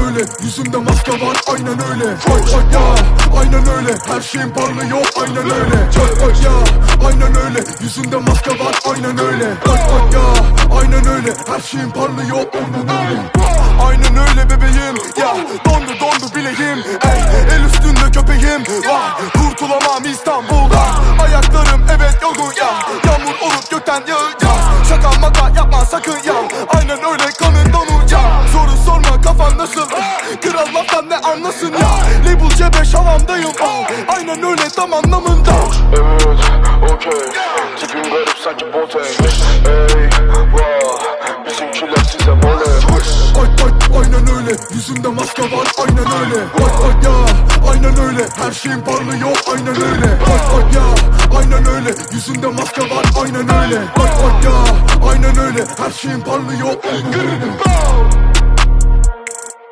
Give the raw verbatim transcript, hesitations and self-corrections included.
öyle, yüzümde maske var, aynen öyle. Bak bak ya, aynen öyle, her şeyim parlıyor, aynen öyle. Bak bak ya, aynen öyle, yüzümde maske var, aynen öyle. Bak bak ya, aynen öyle, her şeyim parlıyor, aynen öyle. Aynen öyle bebeğim, ya dondu dondu bileğim. Ey el üstünde köpeğim, vay kurtulamam İstanbul'da. Ayaklarım evet yorgun ya, yağmur olup gökten yağacak. Şaka maka yapma sakın ya, aynen öyle kanın donacak. Soru sorma kafan nasıl, kral laftan ne anlasın ya. Label C beş havamdayım, aynen öyle tam anlamında. Evet, okey, tipim garip sanki bote. Ey, vah, bizimkiler size voley. Bak bak aynen öyle, yüzümde maske var, aynen öyle. Bak bak ya, aynen öyle, her şeyim parlıyor, aynen öyle. Bak bak ya, aynen öyle, yüzümde maske var, aynen öyle. Bak bak ya, aynen öyle, her şeyim parlıyor, aynen öyle.